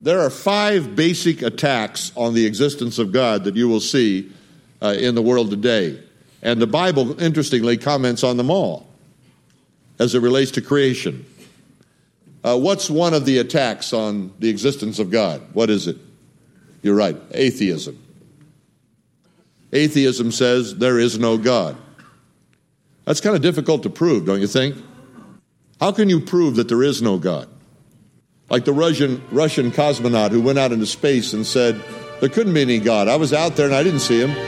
There are 5 basic attacks on the existence of God that you will see in the world today. And the Bible, interestingly, comments on them all as it relates to creation. What's one of the attacks on the existence of God? What is it? You're right, atheism. Atheism says there is no God. That's kind of difficult to prove, don't you think? How can you prove that there is no God? Like the Russian cosmonaut who went out into space and said, there couldn't be any God. I was out there and I didn't see him.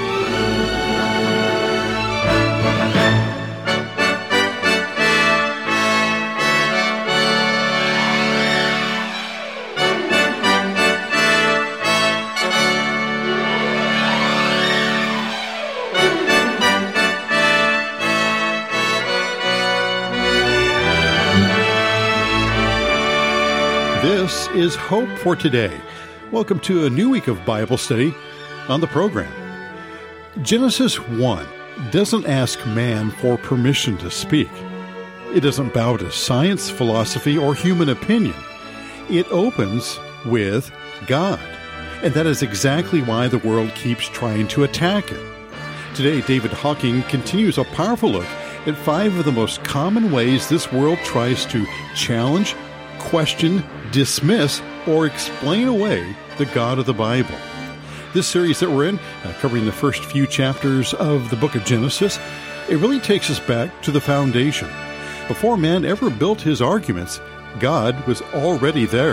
This is Hope for Today. Welcome to a new week of Bible study on the program. Genesis 1 doesn't ask man for permission to speak. It doesn't bow to science, philosophy, or human opinion. It opens with God. And that is exactly why the world keeps trying to attack it. Today, David Hawking continues a powerful look at 5 of the most common ways this world tries to challenge, question, dismiss, or explain away the God of the Bible. This series that we're in, covering the first few chapters of the book of Genesis, it really takes us back to the foundation. Before man ever built his arguments, God was already there.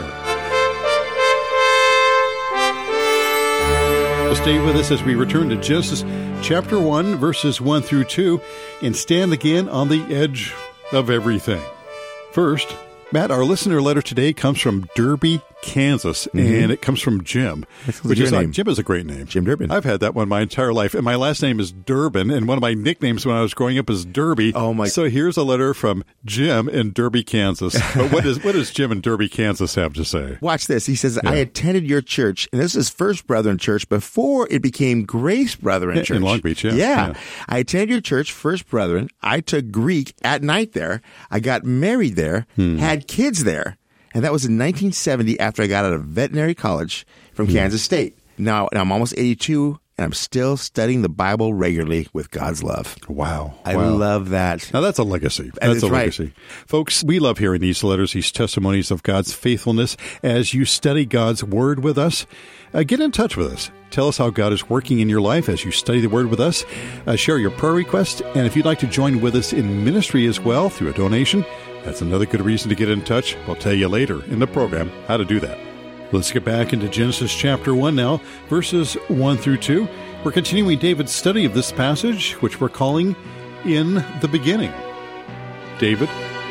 So stay with us as we return to Genesis chapter 1, verses 1 through 2, and stand again on the edge of everything. First, Matt, our listener letter today comes from Derby, Kansas, and it comes from Jim. Which is name. Jim is a great name. Jim Durbin. I've had that one my entire life, and my last name is Durbin, and one of my nicknames when I was growing up is Derby. Oh my! So here's a letter from Jim in Derby, Kansas. But what does Jim in Derby, Kansas have to say? Watch this. He says, I attended your church, and this is First Brethren Church before it became Grace Brethren Church. In Long Beach, Yeah. I attended your church, First Brethren. I took Greek at night there. I got married there, had kids there. And that was in 1970 after I got out of veterinary college from Kansas State. Now I'm almost 82, and I'm still studying the Bible regularly with God's love. Wow. I love that. Now, that's a legacy. That's a legacy. Folks, we love hearing these letters, these testimonies of God's faithfulness as you study God's Word with us. Get in touch with us. Tell us how God is working in your life as you study the Word with us. Share your prayer request. And if you'd like to join with us in ministry as well through a donation, that's another good reason to get in touch. We'll tell you later in the program how to do that. Let's get back into Genesis chapter 1 now, verses 1 through 2. We're continuing David's study of this passage, which we're calling In the Beginning. David?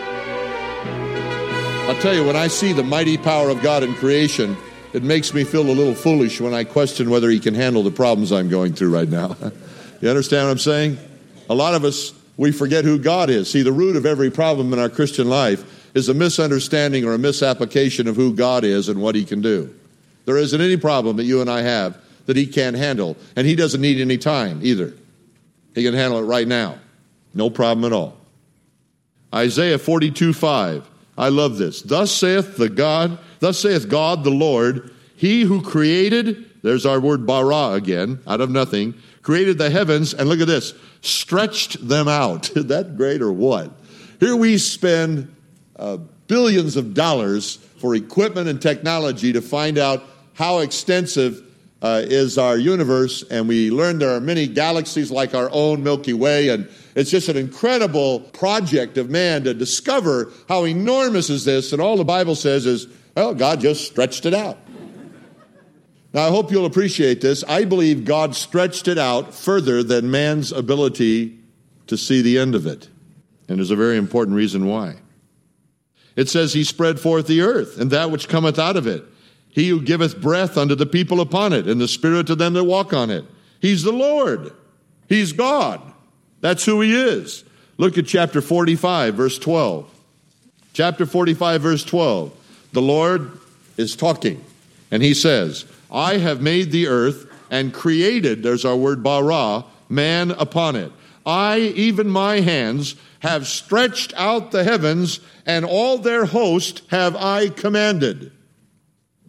I'll tell you, when I see the mighty power of God in creation, it makes me feel a little foolish when I question whether he can handle the problems I'm going through right now. You understand what I'm saying? A lot of us, we forget who God is. See, the root of every problem in our Christian life is a misunderstanding or a misapplication of who God is and what he can do. There isn't any problem that you and I have that he can't handle, and he doesn't need any time either. He can handle it right now. No problem at all. Isaiah 42:5. I love this. Thus saith God the Lord, he who created, there's our word bara again, out of nothing, created the heavens, and look at this, stretched them out. Is that great or what? Here we spend billions of dollars for equipment and technology to find out how extensive is our universe, and we learn there are many galaxies like our own Milky Way, and it's just an incredible project of man to discover how enormous is this, and all the Bible says is, well, God just stretched it out. Now, I hope you'll appreciate this. I believe God stretched it out further than man's ability to see the end of it, and there's a very important reason why. It says he spread forth the earth, and that which cometh out of it. He who giveth breath unto the people upon it, and the spirit to them that walk on it. He's the Lord. He's God. That's who he is. Look at chapter 45, verse 12. Chapter 45, verse 12. The Lord is talking, and he says, I have made the earth and created, there's our word bara, man upon it. I, even my hands, have stretched out the heavens, and all their host have I commanded.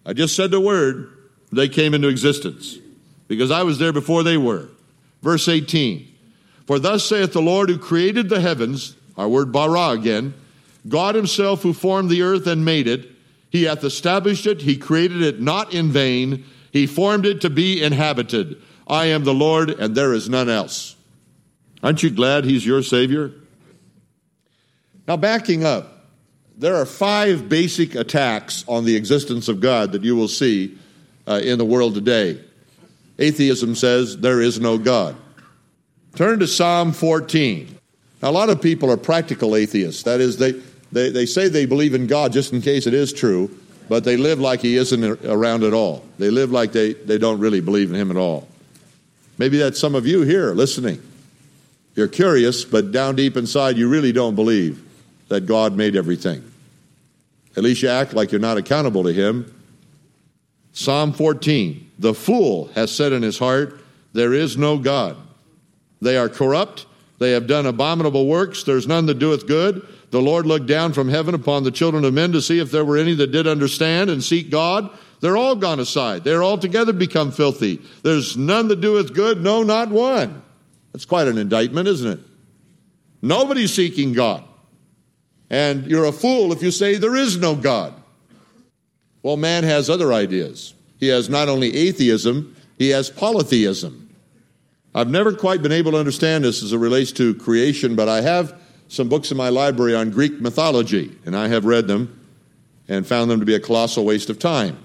I just said the word, they came into existence, because I was there before they were. Verse 18, for thus saith the Lord who created the heavens, our word bara again, God himself who formed the earth and made it, he hath established it, he created it not in vain, he formed it to be inhabited. I am the Lord, and there is none else. Aren't you glad he's your Savior? Now, backing up, there are 5 basic attacks on the existence of God that you will see in the world today. Atheism says there is no God. Turn to Psalm 14. Now, a lot of people are practical atheists. That is, they say they believe in God just in case it is true, but they live like he isn't around at all. They live like they don't really believe in him at all. Maybe that's some of you here listening. You're curious, but down deep inside you really don't believe that God made everything. At least you act like you're not accountable to him. Psalm 14, the fool has said in his heart, there is no God. They are corrupt, they have done abominable works, there's none that doeth good. The Lord looked down from heaven upon the children of men to see if there were any that did understand and seek God. They're all gone aside. They're altogether become filthy. There's none that doeth good, no, not one. That's quite an indictment, isn't it? Nobody's seeking God. And you're a fool if you say there is no God. Well, man has other ideas. He has not only atheism, he has polytheism. I've never quite been able to understand this as it relates to creation, but I have some books in my library on Greek mythology, and I have read them and found them to be a colossal waste of time.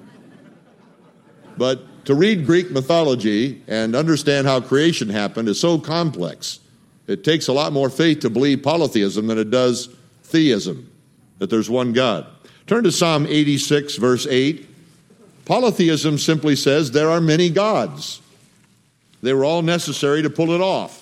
But to read Greek mythology and understand how creation happened is so complex. It takes a lot more faith to believe polytheism than it does theism, that there's one God. Turn to Psalm 86, verse 8. Polytheism simply says there are many gods. They were all necessary to pull it off.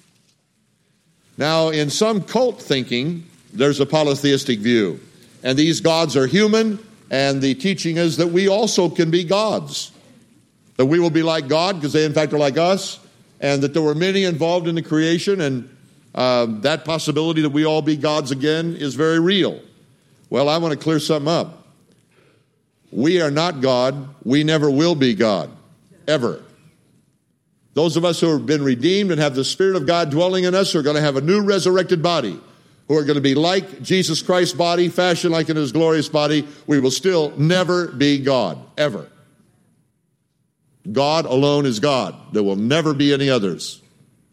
Now, in some cult thinking, there's a polytheistic view. And these gods are human, and the teaching is that we also can be gods. That we will be like God, because they in fact are like us, and that there were many involved in the creation, and that possibility that we all be gods again is very real. Well, I want to clear something up. We are not God. We never will be God, ever. Those of us who have been redeemed and have the Spirit of God dwelling in us are going to have a new resurrected body, who are going to be like Jesus Christ's body, fashioned like in his glorious body. We will still never be God, ever. God alone is God. There will never be any others.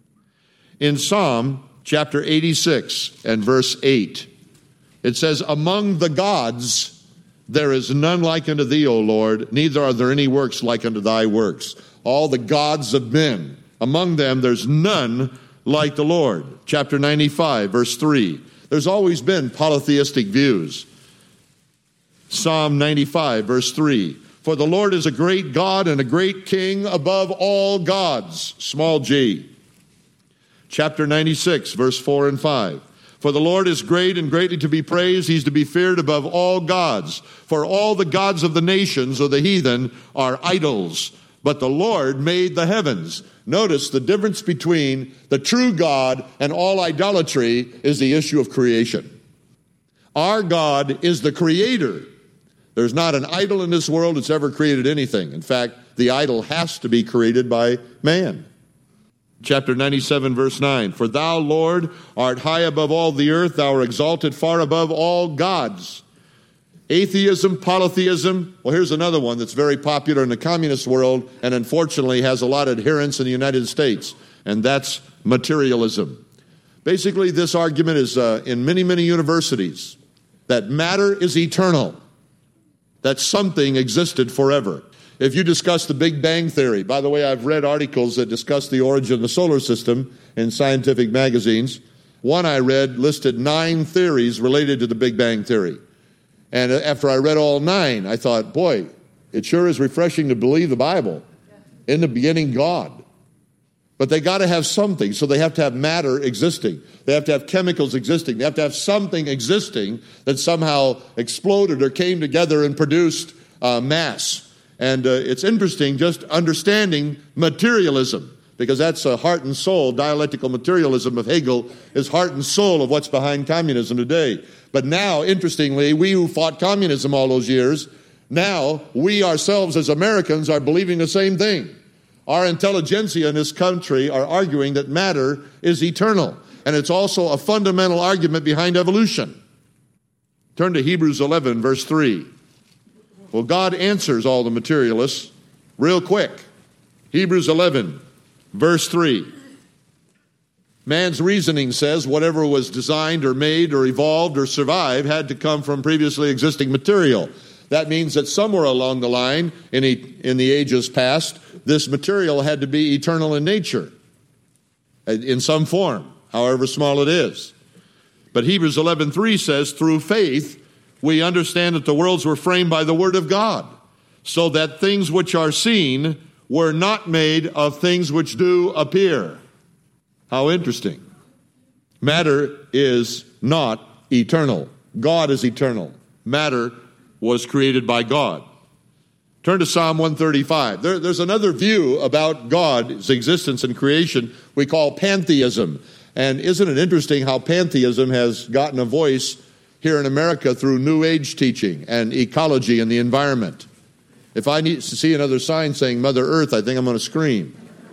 In Psalm chapter 86 and verse 8, it says, among the gods there is none like unto thee, O Lord, neither are there any works like unto thy works. All the gods of men, among them there's none like the Lord. Chapter 95, verse 3. There's always been polytheistic views. Psalm 95, verse 3. For the Lord is a great God and a great King above all gods, small g. Chapter 96, verse 4 and 5. For the Lord is great and greatly to be praised. He's to be feared above all gods. For all the gods of the nations or the heathen are idols. But the Lord made the heavens. Notice the difference between the true God and all idolatry is the issue of creation. Our God is the creator. There's not an idol in this world that's ever created anything. In fact, the idol has to be created by man. Chapter 97, verse 9. For thou, Lord, art high above all the earth. Thou art exalted far above all gods. Atheism, polytheism. Well, here's another one that's very popular in the communist world and unfortunately has a lot of adherents in the United States, and that's materialism. Basically, this argument is in many, many universities that matter is eternal, that something existed forever. If you discuss the Big Bang Theory, by the way, I've read articles that discuss the origin of the solar system in scientific magazines. One I read listed 9 theories related to the Big Bang Theory. And after I read all 9, I thought, boy, it sure is refreshing to believe the Bible. In the beginning, God. But they got to have something, so they have to have matter existing. They have to have chemicals existing. They have to have something existing that somehow exploded or came together and produced mass. And it's interesting just understanding materialism, because that's a heart and soul. Dialectical materialism of Hegel is heart and soul of what's behind communism today. But now, interestingly, we who fought communism all those years Now, we ourselves as Americans are believing the same thing. Our intelligentsia in this country are arguing that matter is eternal, and it's also a fundamental argument behind evolution. Turn to Hebrews 11, verse 3. Well, God answers all the materialists real quick. Hebrews 11, verse 3. Man's reasoning says whatever was designed or made or evolved or survived had to come from previously existing material. That means that somewhere along the line, in the ages past, this material had to be eternal in nature, in some form, however small it is. But Hebrews 11:3 says, through faith, we understand that the worlds were framed by the word of God, so that things which are seen were not made of things which do appear. How interesting. Matter is not eternal. God is eternal. Matter was created by God. Turn to Psalm 135. There's another view about God's existence and creation we call pantheism. And isn't it interesting how pantheism has gotten a voice here in America through New Age teaching and ecology and the environment? If I need to see another sign saying Mother Earth, I think I'm going to scream.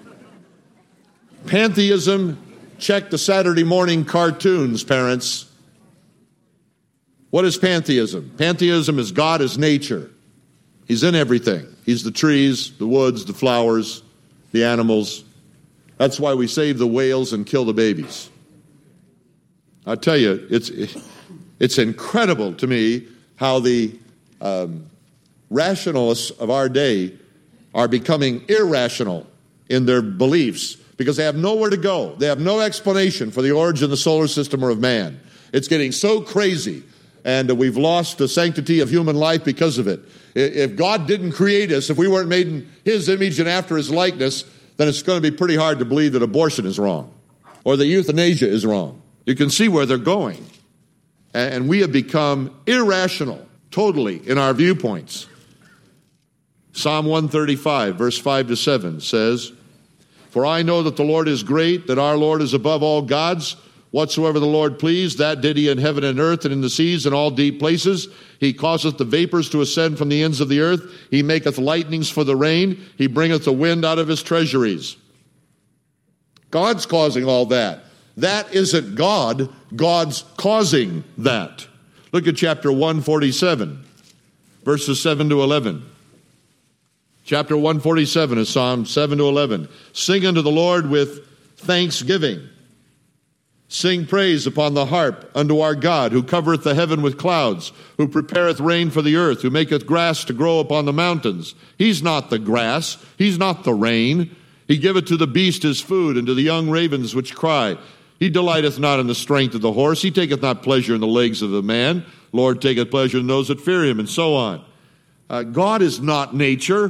Pantheism, check the Saturday morning cartoons, parents. What is pantheism? Pantheism is God as nature. He's in everything. He's the trees, the woods, the flowers, the animals. That's why we save the whales and kill the babies. I tell you, it's incredible to me how the rationalists of our day are becoming irrational in their beliefs because they have nowhere to go. They have no explanation for the origin of the solar system or of man. It's getting so crazy. And we've lost the sanctity of human life because of it. If God didn't create us, if we weren't made in His image and after His likeness, then it's going to be pretty hard to believe that abortion is wrong or that euthanasia is wrong. You can see where they're going. And we have become irrational, totally, in our viewpoints. Psalm 135, verse 5 to 7 says, for I know that the Lord is great, that our Lord is above all gods. Whatsoever the Lord pleased, that did He in heaven and earth and in the seas and all deep places. He causeth the vapors to ascend from the ends of the earth. He maketh lightnings for the rain. He bringeth the wind out of His treasuries. God's causing all that. That isn't God. God's causing that. Look at chapter 147, verses 7 to 11. Chapter 147 is Psalm 7 to 11. Sing unto the Lord with thanksgiving. Sing praise upon the harp unto our God, who covereth the heaven with clouds, who prepareth rain for the earth, who maketh grass to grow upon the mountains. He's not the grass, He's not the rain. He giveth to the beast his food, and to the young ravens which cry. He delighteth not in the strength of the horse, He taketh not pleasure in the legs of the man. Lord taketh pleasure in those that fear Him, and so on. God is not nature.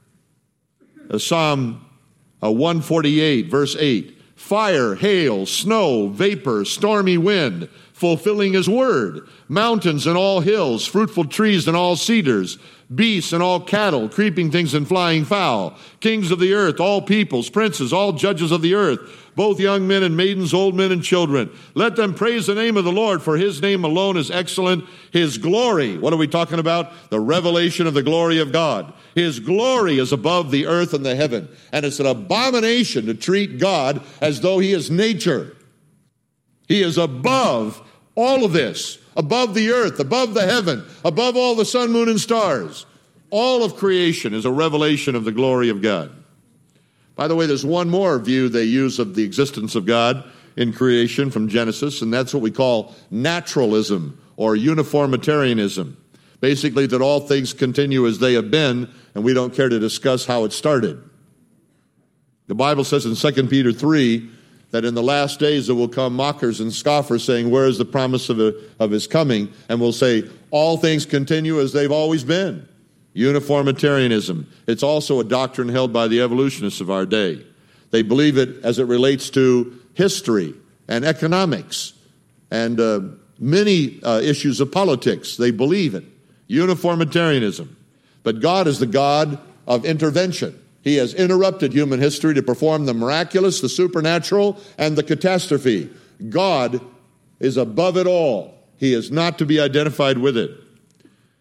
Psalm 148, verse 8. Fire, hail, snow, vapor, stormy wind, fulfilling His word, mountains and all hills, fruitful trees and all cedars, beasts and all cattle, creeping things and flying fowl, kings of the earth, all peoples, princes, all judges of the earth, both young men and maidens, old men and children. Let them praise the name of the Lord, for His name alone is excellent. His glory, what are we talking about? The revelation of the glory of God. His glory is above the earth and the heaven. And it's an abomination to treat God as though He is nature. He is above all of this, above the earth, above the heaven, above all the sun, moon, and stars. All of creation is a revelation of the glory of God. By the way, there's one more view they use of the existence of God in creation from Genesis, and that's what we call naturalism or uniformitarianism. Basically, that all things continue as they have been, and we don't care to discuss how it started. The Bible says in 2 Peter 3 that in the last days there will come mockers and scoffers saying, where is the promise of His coming? And we'll say, all things continue as they've always been. Uniformitarianism. It's also a doctrine held by the evolutionists of our day. They believe it as it relates to history and economics and many issues of politics. They believe it. Uniformitarianism. But God is the God of intervention. He has interrupted human history to perform the miraculous, the supernatural, and the catastrophe. God is above it all. He is not to be identified with it.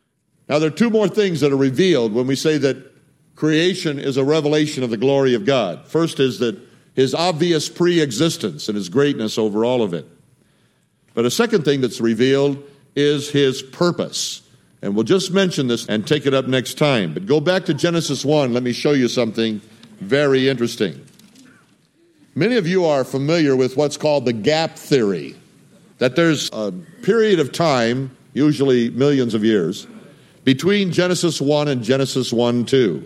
Now, there are two more things that are revealed when we say that creation is a revelation of the glory of God. First is that his obvious pre-existence and his greatness over all of it. But a second thing that's revealed is his purpose. And we'll just mention this and take it up next time. But go back to Genesis 1. Let me show you something very interesting. Many of you are familiar with what's called the gap theory, that there's a period of time, usually millions of years, between Genesis 1 and Genesis 1:2.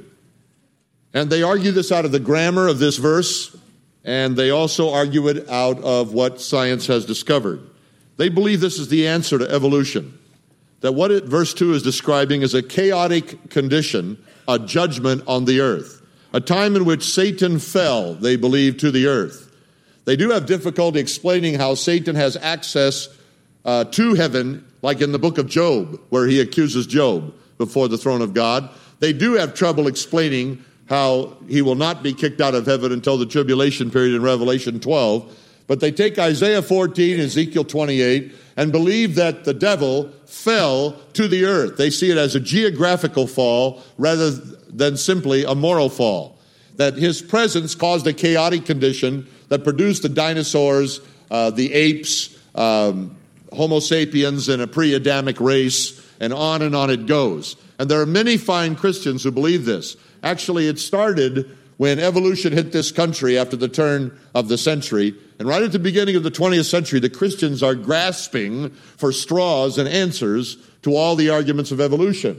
And they argue this out of the grammar of this verse, and they also argue it out of what science has discovered. They believe this is the answer to evolution, that what verse 2 is describing is a chaotic condition, a judgment on the earth, a time in which Satan fell, they believe, to the earth. They do have difficulty explaining how Satan has access to heaven, like in the book of Job, where he accuses Job before the throne of God. They do have trouble explaining how he will not be kicked out of heaven until the tribulation period in Revelation 12. But they take Isaiah 14, Ezekiel 28, and believe that the devil fell to the earth. They see it as a geographical fall rather than simply a moral fall. That his presence caused a chaotic condition that produced the dinosaurs, the apes, Homo sapiens in a pre-Adamic race, and on it goes. And there are many fine Christians who believe this. Actually, it started when evolution hit this country after the turn of the century. And right at the beginning of the 20th century, the Christians are grasping for straws and answers to all the arguments of evolution.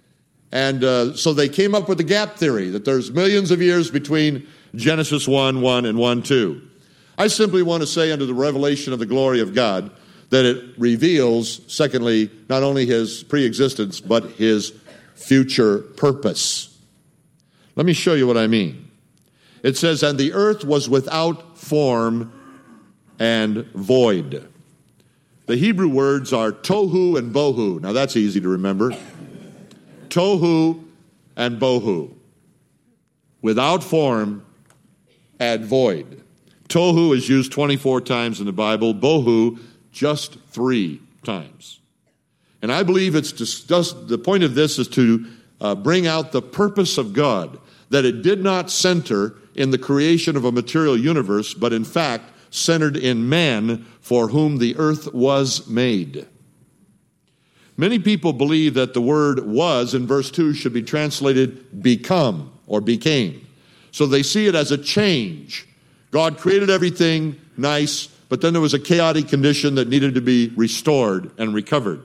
And so they came up with the gap theory, that there's millions of years between Genesis 1:1 and 1:2. I simply want to say, under the revelation of the glory of God, that it reveals, secondly, not only his pre-existence, but his future purpose. Let me show you what I mean. It says, and the earth was without form and void. The Hebrew words are tohu and bohu. Now that's easy to remember. Tohu and bohu. Without form and void. Tohu is used 24 times in the Bible. Bohu, just 3 times. And I believe it's just the point of this is to bring out the purpose of God, that it did not center in the creation of a material universe, but in fact centered in man, for whom the earth was made. Many people believe that the word was in verse 2 should be translated become or became. So they see it as a change. God created everything nice, but then there was a chaotic condition that needed to be restored and recovered.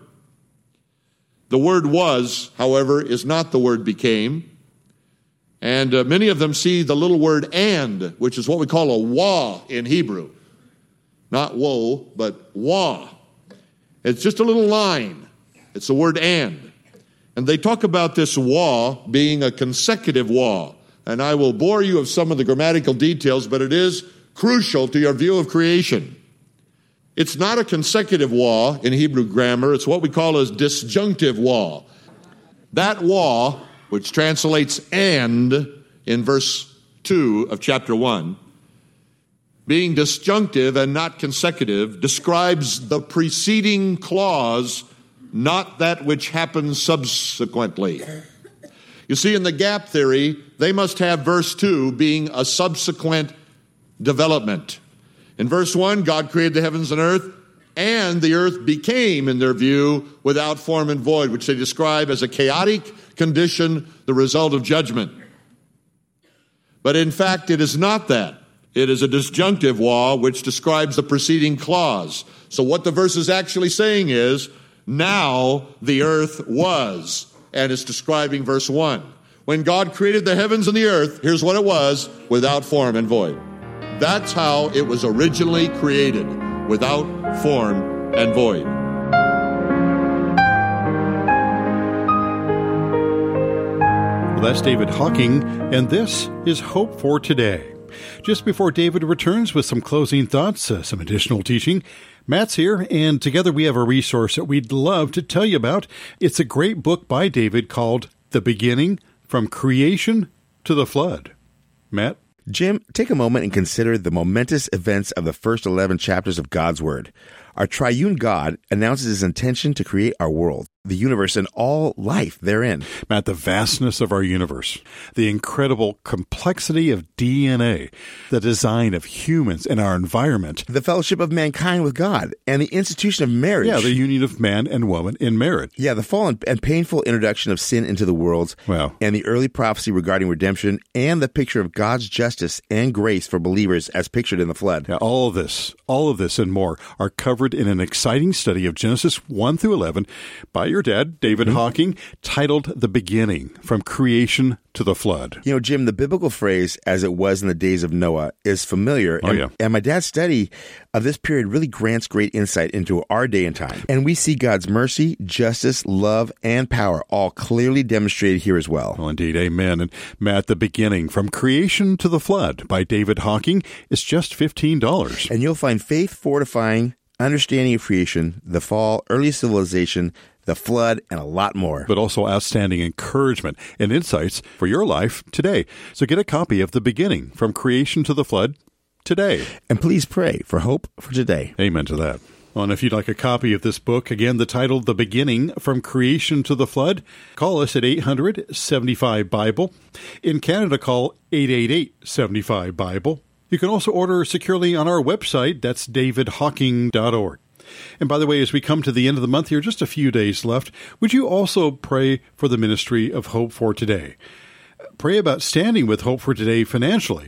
The word was, however, is not the word became. And many of them see the little word and, which is what we call a wa in Hebrew. Not woe, but wa. It's just a little line. It's the word and. And they talk about this wa being a consecutive wa. And I will bore you of some of the grammatical details, but it is crucial to your view of creation. It's not a consecutive wa in Hebrew grammar. It's what we call a disjunctive wa. That wa, which translates and in verse 2 of chapter 1, being disjunctive and not consecutive, describes the preceding clause, not that which happens subsequently. You see, in the gap theory, they must have verse 2 being a subsequent development. In verse 1, God created the heavens and earth, and the earth became, in their view, without form and void, which they describe as a chaotic condition, the result of judgment. But in fact, it is not that. It is a disjunctive wa, which describes the preceding clause. So what the verse is actually saying is, now the earth was, and it's describing verse 1. When God created the heavens and the earth, here's what it was, without form and void. That's how it was originally created, without form and void. Well, that's David Hocking, and this is Hope for Today. Just before David returns with some closing thoughts, some additional teaching, Matt's here, and together we have a resource that we'd love to tell you about. It's a great book by David called The Beginning, From Creation to the Flood. Matt? Jim, take a moment and consider the momentous events of the first 11 chapters of God's Word. Our triune God announces his intention to create our world, the universe, and all life therein. Matt, the vastness of our universe, the incredible complexity of DNA, the design of humans and our environment, The fellowship of mankind with God, and the institution of marriage. the union of man and woman in marriage. The fall and painful introduction of sin into the world, Wow. and the early prophecy regarding redemption, and the picture of God's justice and grace for believers as pictured in the flood. Yeah, all of this and more are covered in an exciting study of Genesis 1 through 11 by your dad, David Hawking, titled The Beginning, From Creation to the Flood. You know, Jim, the biblical phrase, as it was in the days of Noah, is familiar. And my dad's study of this period really grants great insight into our day and time. And we see God's mercy, justice, love, and power all clearly demonstrated here as well. Well, indeed, amen. And Matt, The Beginning, From Creation to the Flood by David Hawking is just $15. And you'll find faith-fortifying understanding of creation, the fall, early civilization, the flood, and a lot more. But also outstanding encouragement and insights for your life today. So get a copy of The Beginning, From Creation to the Flood today. And please pray for hope for today. Amen to that. Well, and if you'd like a copy of this book, again, the title, The Beginning, From Creation to the Flood, call us at 800-75-BIBLE. In Canada, call 888-75-BIBLE. You can also order securely on our website. That's davidhawking.org. And by the way, as we come to the end of the month here, just a few days left, would you also pray for the ministry of Hope for Today? Pray about standing with Hope for Today financially.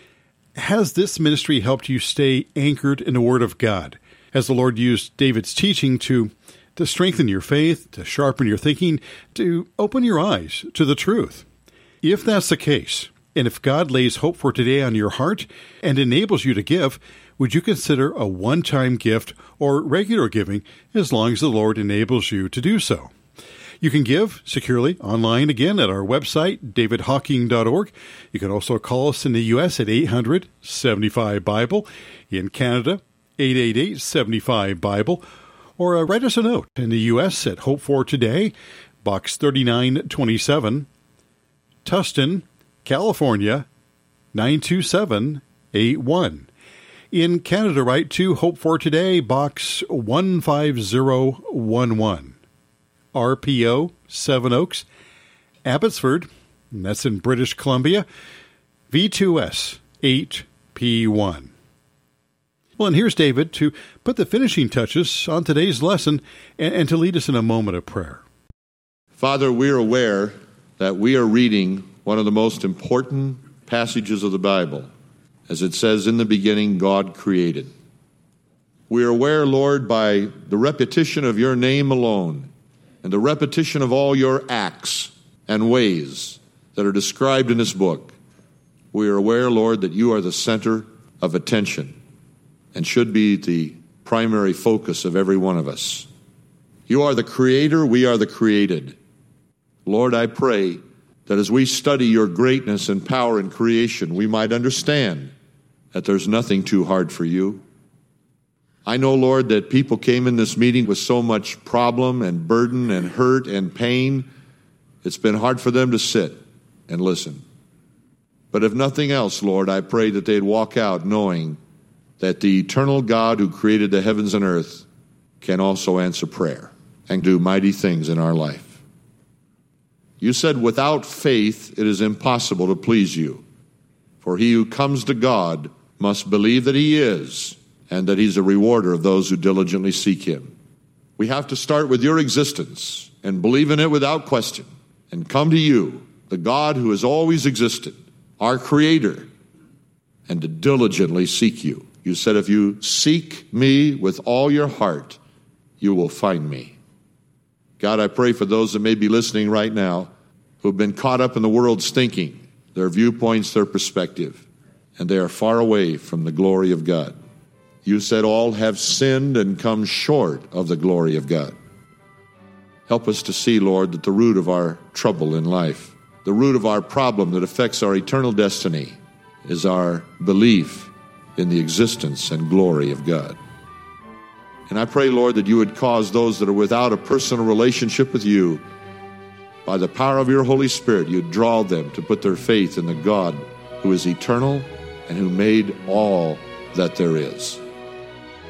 Has this ministry helped you stay anchored in the Word of God? Has the Lord used David's teaching to strengthen your faith, to sharpen your thinking, to open your eyes to the truth? If that's the case, and if God lays Hope for Today on your heart and enables you to give, would you consider a one-time gift or regular giving as long as the Lord enables you to do so? You can give securely online again at our website, davidhawking.org. You can also call us in the U.S. at 800-75-BIBLE. In Canada, 888-75-BIBLE. Or write us a note in the U.S. at Hope for Today, Box 3927, Tustin, California, 92781. In Canada, write to Hope for Today, Box 15011. RPO, Seven Oaks, Abbotsford, and that's in British Columbia, V2S 8P1. Well, and here's David to put the finishing touches on today's lesson and to lead us in a moment of prayer. Father, we're aware that we are reading one of the most important passages of the Bible. As it says, in the beginning, God created. We are aware, Lord, by the repetition of your name alone and the repetition of all your acts and ways that are described in this book, we are aware, Lord, that you are the center of attention and should be the primary focus of every one of us. You are the creator, we are the created. Lord, I pray that as we study your greatness and power in creation, we might understand that there's nothing too hard for you. I know, Lord, that people came in this meeting with so much problem and burden and hurt and pain, it's been hard for them to sit and listen. But if nothing else, Lord, I pray that they'd walk out knowing that the eternal God who created the heavens and earth can also answer prayer and do mighty things in our life. You said, without faith it is impossible to please you. For he who comes to God must believe that he is, and that he's a rewarder of those who diligently seek him. We have to start with your existence and believe in it without question, and come to you, the God who has always existed, our creator, and to diligently seek you. You said, if you seek me with all your heart, you will find me. God, I pray for those that may be listening right now who have been caught up in the world's thinking, their viewpoints, their perspective, and they are far away from the glory of God. You said all have sinned and come short of the glory of God. Help us to see, Lord, that the root of our trouble in life, the root of our problem that affects our eternal destiny, is our belief in the existence and glory of God. And I pray, Lord, that you would cause those that are without a personal relationship with you, by the power of your Holy Spirit, you'd draw them to put their faith in the God who is eternal and who made all that there is.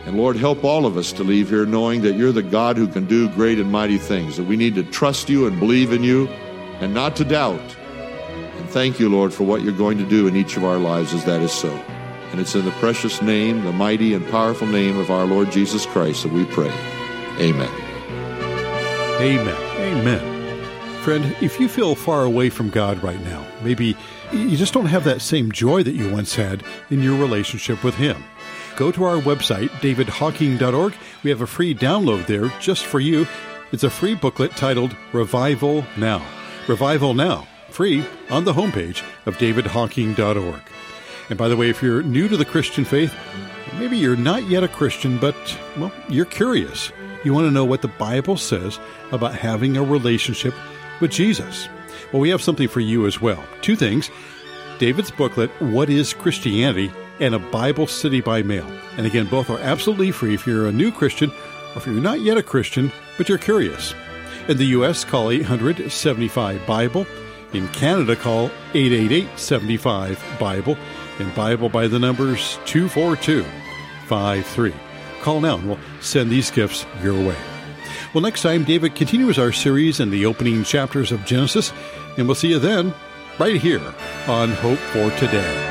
And Lord, help all of us to leave here knowing that you're the God who can do great and mighty things, that we need to trust you and believe in you and not to doubt. And thank you, Lord, for what you're going to do in each of our lives as that is so. And it's in the precious name, the mighty and powerful name of our Lord Jesus Christ that we pray. Amen. Amen. Amen. Friend, if you feel far away from God right now, maybe you just don't have that same joy that you once had in your relationship with Him, go to our website, davidhawking.org. We have a free download there just for you. It's a free booklet titled Revival Now. Revival Now, free on the homepage of davidhawking.org. And by the way, if you're new to the Christian faith, maybe you're not yet a Christian, but, well, you're curious. You want to know what the Bible says about having a relationship with Jesus. Well, we have something for you as well. Two things: David's booklet, What is Christianity?, and a Bible study by mail. And again, both are absolutely free if you're a new Christian or if you're not yet a Christian, but you're curious. In the U.S., call 800-75-BIBLE. In Canada, call 888-75-BIBLE. And Bible by the numbers 24253. Call now and we'll send these gifts your way. Well, next time, David continues our series in the opening chapters of Genesis, and we'll see you then right here on Hope for Today.